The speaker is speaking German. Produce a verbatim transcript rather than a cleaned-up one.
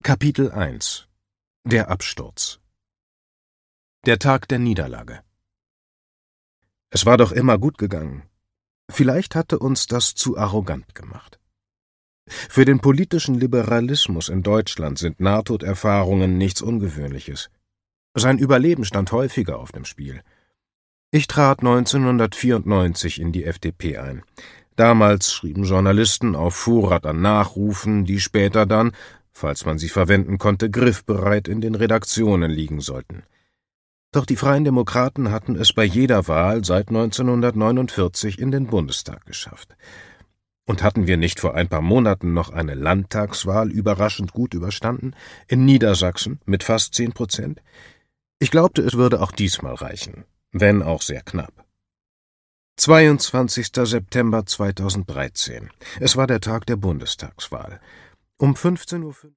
Kapitel eins Der Absturz. Der Tag der Niederlage. Es war doch immer gut gegangen. Vielleicht hatte uns das zu arrogant gemacht. Für den politischen Liberalismus in Deutschland sind Nahtoderfahrungen nichts Ungewöhnliches. Sein Überleben stand häufiger auf dem Spiel. Ich trat neunzehnhundertvierundneunzig in die F D P ein. Damals schrieben Journalisten auf Vorrat an Nachrufen, die später dann, falls man sie verwenden konnte, griffbereit in den Redaktionen liegen sollten. Doch die Freien Demokraten hatten es bei jeder Wahl seit neunzehnhundertneunundvierzig in den Bundestag geschafft. Und hatten wir nicht vor ein paar Monaten noch eine Landtagswahl überraschend gut überstanden, in Niedersachsen mit fast zehn Prozent? Ich glaubte, es würde auch diesmal reichen, wenn auch sehr knapp. zweiundzwanzigster September zweitausenddreizehn. Es war der Tag der Bundestagswahl. Um fünfzehn Uhr